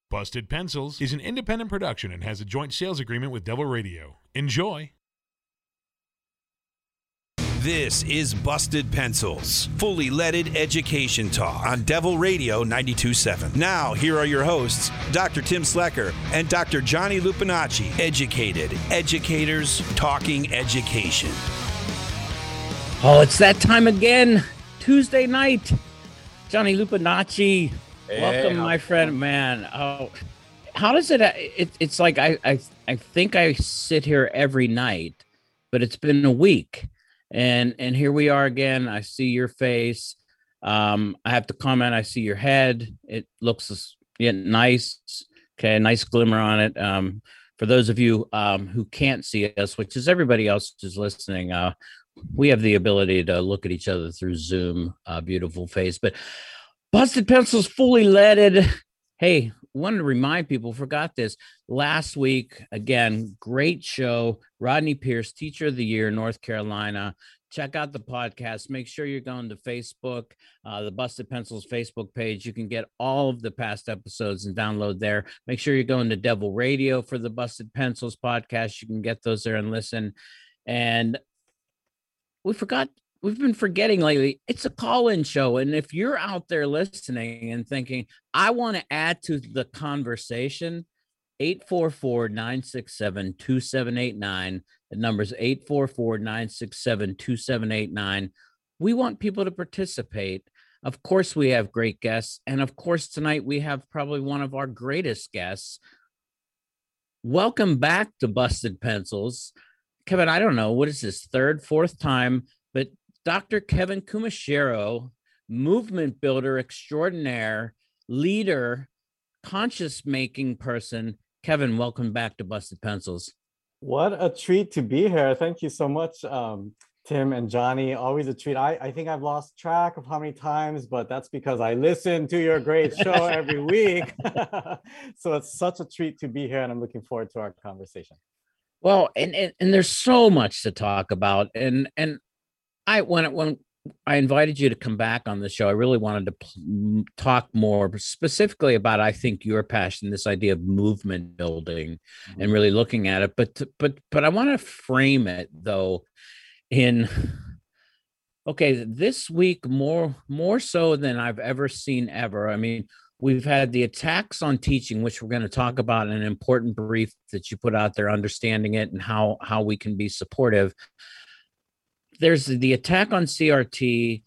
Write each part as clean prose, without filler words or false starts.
Busted Pencils is an independent production and has a joint sales agreement with Devil Radio. Enjoy! This is Busted Pencils, fully leaded education talk on Devil Radio 92.7. Now, here are your hosts, Dr. Tim Slecker and Dr. Johnny Lupinacci. Educated educators talking education. Oh, it's that time again. Tuesday night. Johnny Lupinacci. Hey, welcome, my friend. Man, oh, how does it? It's like I think I sit here every night, but it's been a week. And here we are again. I see your face. I have to comment. I see your head. It looks nice. Okay, nice glimmer on it. For those of you who can't see us, which is everybody else who's listening, we have the ability to look at each other through Zoom. Beautiful face. But Busted Pencils, fully leaded. Hey, wanted to remind people, forgot this last week. Again, great show. Rodney Pierce, Teacher of the Year, North Carolina. Check out the podcast. Make sure you're going to Facebook, the Busted Pencils Facebook page. You can get all of the past episodes and download there. Make sure you're going to Devil Radio for the Busted Pencils podcast. You can get those there and listen. And we've been forgetting lately, it's a call-in show. And if you're out there listening and thinking, I want to add to the conversation, 844-967-2789. The number's 844-967-2789. We want people to participate. Of course, we have great guests. And of course, tonight we have probably one of our greatest guests. Welcome back to Busted Pencils. Kevin, I don't know, what is this, third, fourth time, but Dr. Kevin Kumashiro, movement builder extraordinaire, leader, conscious-making person. Kevin, welcome back to Busted Pencils. What a treat to be here. Thank you so much, Tim and Johnny. Always a treat. I think I've lost track of how many times, but that's because I listen to your great show every week. So it's such a treat to be here, and I'm looking forward to our conversation. Well, and there's so much to talk about. And when I invited you to come back on the show, I really wanted to talk more specifically about, I think, your passion, this idea of movement building and really looking at it. But I want to frame it, though, this week, more so than I've ever seen ever. I mean, we've had the attacks on teaching, which we're going to talk about in an important brief that you put out there, understanding it and how we can be supportive. There's the attack on CRT,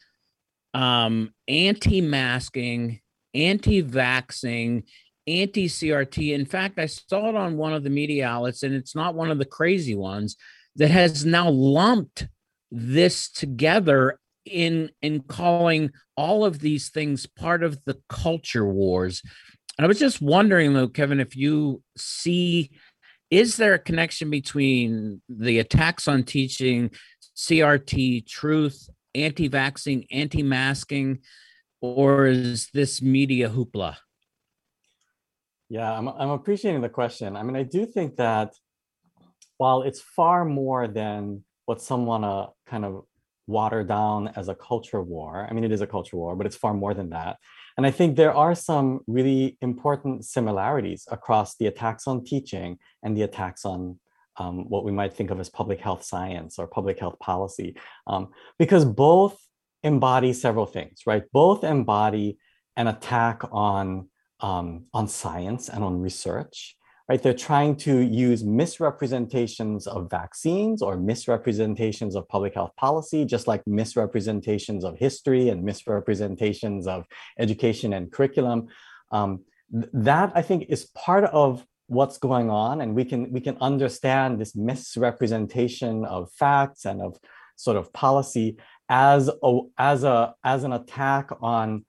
anti-masking, anti-vaxxing, anti-CRT. In fact, I saw it on one of the media outlets, and it's not one of the crazy ones, that has now lumped this together in calling all of these things part of the culture wars. And I was just wondering, though, Kevin, if you see, is there a connection between the attacks on teaching, CRT, truth, anti-vaxxing, anti-masking, or is this media hoopla? Yeah, I'm appreciating the question. I mean, I do think that while it's far more than what some want to kind of water down as a culture war, I mean, it is a culture war, but it's far more than that. And I think there are some really important similarities across the attacks on teaching and the attacks on what we might think of as public health science or public health policy, because both embody several things, right? Both embody an attack on science and on research, right? They're trying to use misrepresentations of vaccines or misrepresentations of public health policy, just like misrepresentations of history and misrepresentations of education and curriculum. That, I think, is part of what's going on, and we can understand this misrepresentation of facts and of sort of policy as an attack on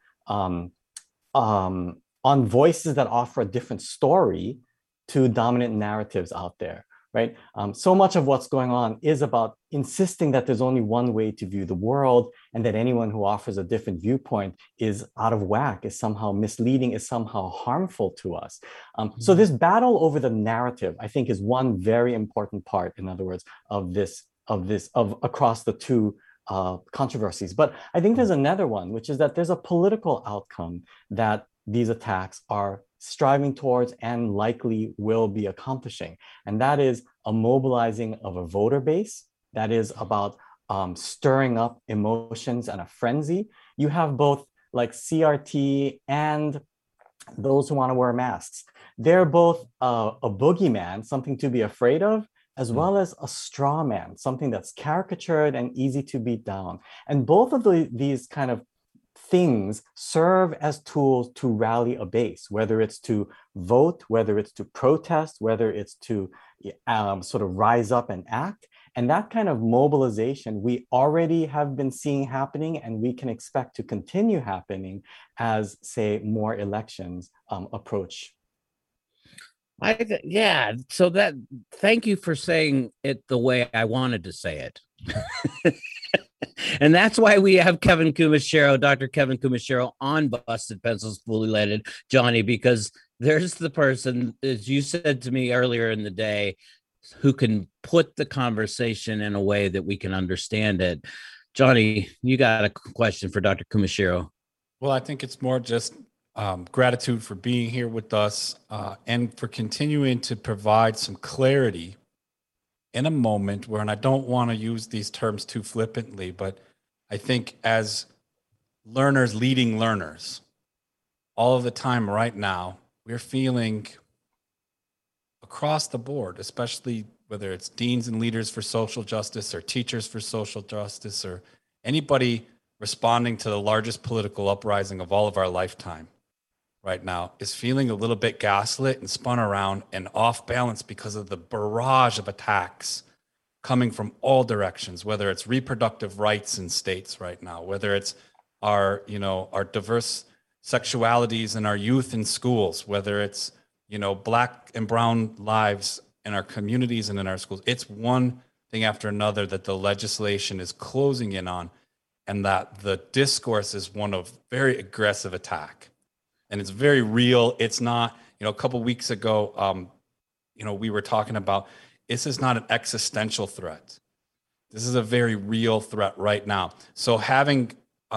voices that offer a different story to dominant narratives out there, right? So much of what's going on is about insisting that there's only one way to view the world, and that anyone who offers a different viewpoint is out of whack, is somehow misleading, is somehow harmful to us. So this battle over the narrative, I think, is one very important part, in other words, of across the two controversies. But I think there's another one, which is that there's a political outcome that these attacks are striving towards and likely will be accomplishing. And that is a mobilizing of a voter base. That is about stirring up emotions and a frenzy. You have both like CRT and those who want to wear masks. They're both a boogeyman, something to be afraid of, as well as a straw man, something that's caricatured and easy to beat down. And both of these kind of things serve as tools to rally a base, whether it's to vote, whether it's to protest, whether it's to sort of rise up and act. And that kind of mobilization we already have been seeing happening, and we can expect to continue happening as, say, more elections approach. Yeah. So that, thank you for saying it the way I wanted to say it. And that's why we have Kevin Kumashiro, Dr. Kevin Kumashiro, on Busted Pencils Fully Loaded, Johnny, because there's the person, as you said to me earlier in the day, who can put the conversation in a way that we can understand it. Johnny, you got a question for Dr. Kumashiro. Well, I think it's more just gratitude for being here with us and for continuing to provide some clarity in a moment where, and I don't want to use these terms too flippantly, but I think as learners leading learners, all of the time right now, we're feeling across the board, especially whether it's deans and leaders for social justice or teachers for social justice or anybody responding to the largest political uprising of all of our lifetime right now, is feeling a little bit gaslit and spun around and off balance because of the barrage of attacks coming from all directions, whether it's reproductive rights in states right now, whether it's our diverse sexualities in our youth in schools, whether it's, Black and brown lives in our communities and in our schools. It's one thing after another that the legislation is closing in on, and that the discourse is one of very aggressive attack. And it's very real. It's not, a couple of weeks ago, we were talking about, this is not an existential threat. This is a very real threat right now. So having,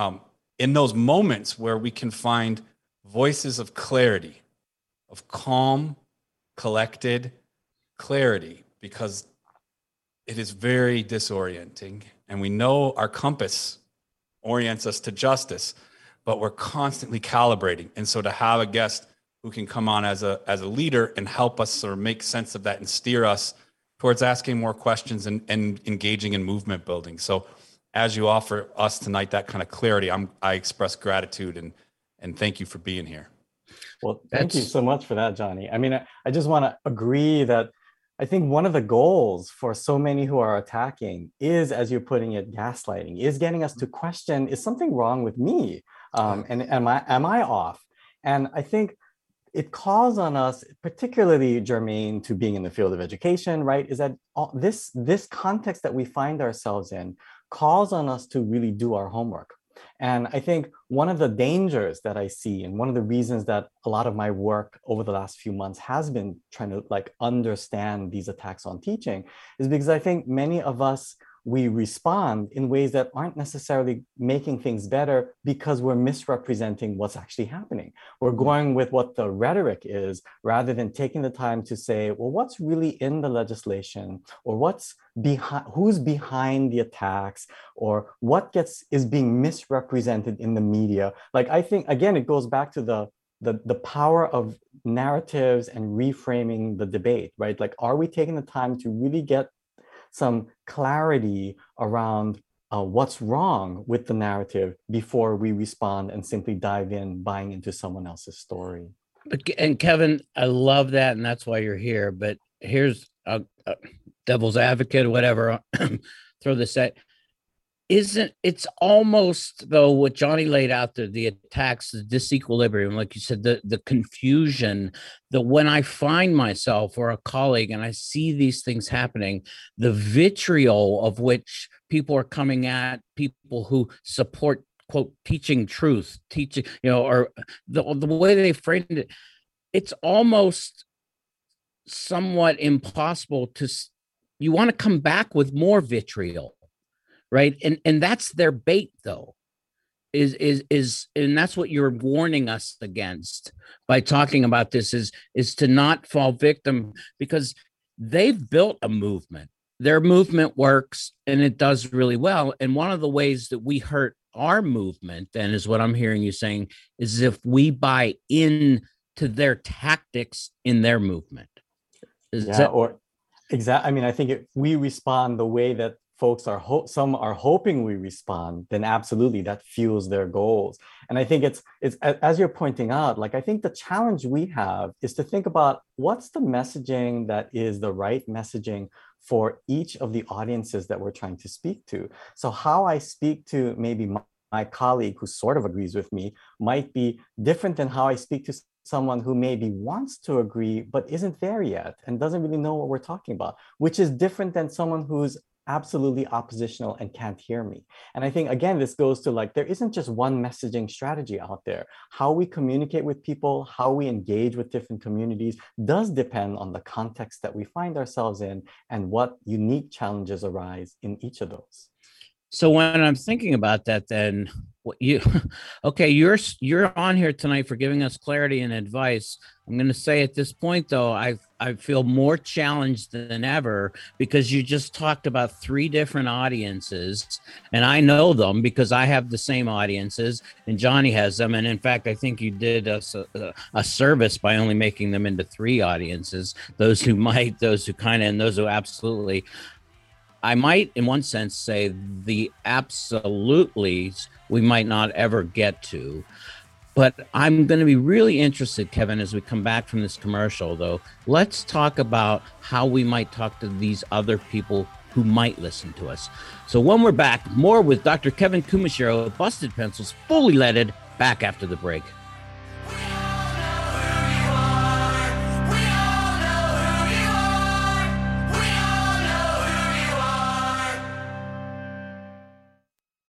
in those moments where we can find voices of clarity, of calm, collected clarity, because it is very disorienting. And we know our compass orients us to justice, but we're constantly calibrating. And so to have a guest who can come on as a leader and help us sort of make sense of that and steer us towards asking more questions and engaging in movement building. So as you offer us tonight that kind of clarity, I express gratitude and thank you for being here. Well, thank you so much for that, Johnny. I mean, I just want to agree that I think one of the goals for so many who are attacking is, as you're putting it, gaslighting, is getting us to question, is something wrong with me? And am I off? And I think it calls on us, particularly germane to being in the field of education, right? Is that this context that we find ourselves in calls on us to really do our homework. And I think one of the dangers that I see, and one of the reasons that a lot of my work over the last few months has been trying to understand these attacks on teaching, is because I think many of us, we respond in ways that aren't necessarily making things better because we're misrepresenting what's actually happening. We're going with what the rhetoric is rather than taking the time to say, well, what's really in the legislation, or what's behind, who's behind the attacks, or what is being misrepresented in the media. I think, again, it goes back to the power of narratives and reframing the debate, right? Are we taking the time to really get some clarity around what's wrong with the narrative before we respond and simply dive in, buying into someone else's story? And Kevin, I love that, and that's why you're here. But here's a devil's advocate, whatever. Throw this at. It's almost, though, what Johnny laid out there, the attacks, the disequilibrium, like you said, the confusion, when I find myself or a colleague and I see these things happening, the vitriol of which people are coming at people who support, quote, teaching truth, or the way they framed it, it's almost somewhat impossible you want to come back with more vitriol. Right. And that's their bait, though. is and that's what you're warning us against by talking about this, is to not fall victim, because they've built a movement. Their movement works and it does really well. And one of the ways that we hurt our movement, then, is what I'm hearing you saying, is if we buy in to their tactics in their movement. Exactly. I mean, I think if we respond the way that folks are some are hoping we respond, then absolutely that fuels their goals. And I think it's as you're pointing out, like, I think the challenge we have is to think about what's the messaging that is the right messaging for each of the audiences that we're trying to speak to. So how I speak to maybe my colleague who sort of agrees with me might be different than how I speak to someone who maybe wants to agree but isn't there yet and doesn't really know what we're talking about, which is different than someone who's absolutely oppositional and can't hear me. And I think, again, this goes to, like, there isn't just one messaging strategy out there. How we communicate with people, how we engage with different communities does depend on the context that we find ourselves in and what unique challenges arise in each of those. So when I'm thinking about that, then you're on here tonight for giving us clarity and advice. I'm going to say at this point, though, I feel more challenged than ever, because you just talked about 3 different audiences, and I know them because I have the same audiences and Johnny has them. And in fact, I think you did us a service by only making them into 3 audiences: those who might, those who kind of, and those who absolutely. I might, in one sense, say the absolutely's we might not ever get to. But I'm going to be really interested, Kevin, as we come back from this commercial, though. Let's talk about how we might talk to these other people who might listen to us. So when we're back, more with Dr. Kevin Kumashiro of Busted Pencils, fully leaded, back after the break.